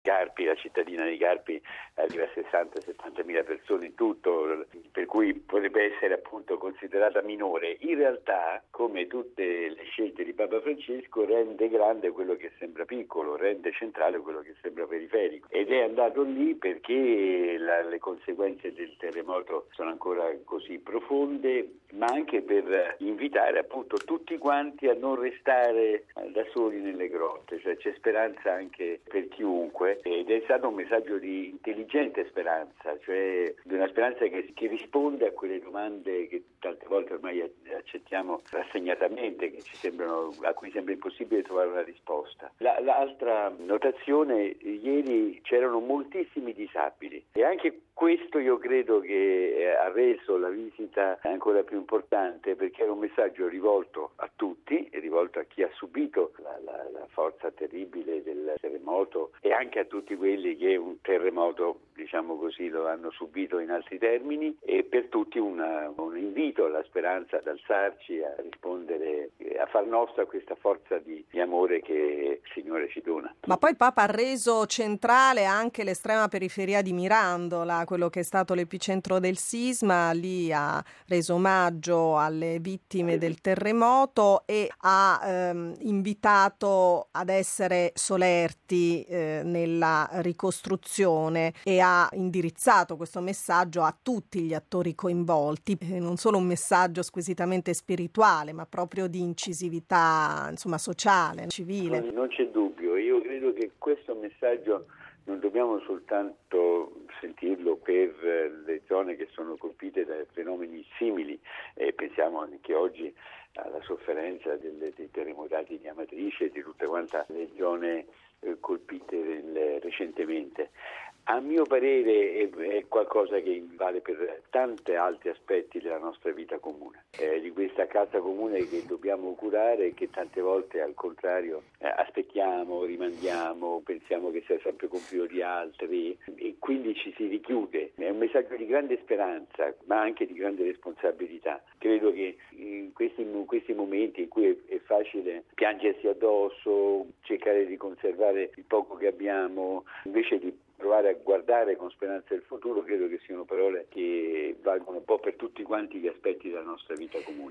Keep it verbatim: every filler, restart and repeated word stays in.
Carpi, la cittadina di Carpi arriva a sessanta settanta mila persone in tutto, per cui potrebbe essere appunto considerata minore. In realtà, come tutte le scelte di Papa Francesco, rende grande quello che sembra piccolo, rende centrale quello che sembra periferico, ed è andato lì perché la, le conseguenze del terremoto sono ancora così profonde, ma anche per invitare appunto tutti quanti a non restare da soli nelle grotte, cioè c'è speranza anche per chiunque, ed è stato un messaggio di intelligente speranza, cioè di una speranza che, che risponde a quelle domande che tante volte ormai accettiamo rassegnatamente, che ci sembrano, a cui sembra impossibile trovare una risposta. La, l'altra notazione: ieri c'erano moltissimi disabili e anche questo io credo che ha reso la visita ancora più importante, perché era un messaggio rivolto a tutti, rivolto a chi ha subito la, la, la forza terribile del terremoto e anche a tutti quelli che un terremoto, diciamo così, lo hanno subito in altri termini, e per tutti una, un invito alla speranza, ad alzarci, a rispondere, a far nostra questa forza di, di amore che il Signore ci dona. Ma poi il Papa ha reso centrale anche l'estrema periferia di Mirandola, quello che è stato l'epicentro del sisma. Lì ha reso omaggio alle vittime del terremoto e ha ehm, invitato ad essere solerti eh, nella ricostruzione, e ha indirizzato questo messaggio a tutti gli attori coinvolti, e non solo un messaggio squisitamente spirituale, ma proprio di incisività, insomma, sociale, civile. Non c'è dubbio, io credo che questo messaggio non dobbiamo soltanto sentirlo per le zone che sono colpite da fenomeni simili, eh, pensiamo anche oggi alla sofferenza delle, dei terremotati di Amatrice e di tutte quante le zone eh, colpite del, recentemente. A mio parere è, è qualcosa che vale per tanti altri aspetti della nostra vita comune, eh, di questa casa comune che dobbiamo curare e che tante volte al contrario eh, aspettiamo, rimandiamo, pensiamo che sia sempre compito di altri e quindi ci si richiude. È un messaggio di grande speranza, ma anche di grande responsabilità. Credo che in questi, in questi momenti in cui è, è facile piangersi addosso, cercare di conservare il poco che abbiamo, invece di provare a guardare con speranza il futuro, credo che siano parole che valgono un po' per tutti quanti gli aspetti della nostra vita comune.